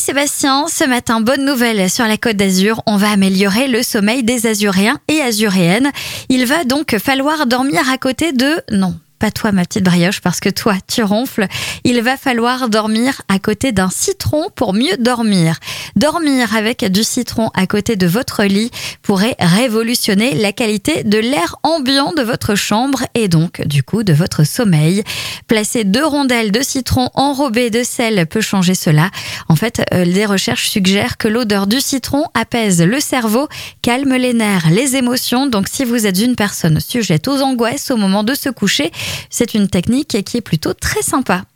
Sébastien, ce matin, bonne nouvelle sur la Côte d'Azur, on va améliorer le sommeil des Azuréens et Azuréennes. Il va donc falloir dormir à côté de... Non, pas toi ma petite brioche parce que toi tu ronfles. Il va falloir dormir à côté d'un citron pour mieux dormir. Dormir avec du citron à côté de votre lit pourrait révolutionner la qualité de l'air ambiant de votre chambre et donc du coup de votre sommeil. Placer 2 rondelles de citron enrobées de sel peut changer cela. En fait, des recherches suggèrent que l'odeur du citron apaise le cerveau, calme les nerfs, les émotions. Donc si vous êtes une personne sujette aux angoisses au moment de se coucher, c'est une technique qui est plutôt très sympa.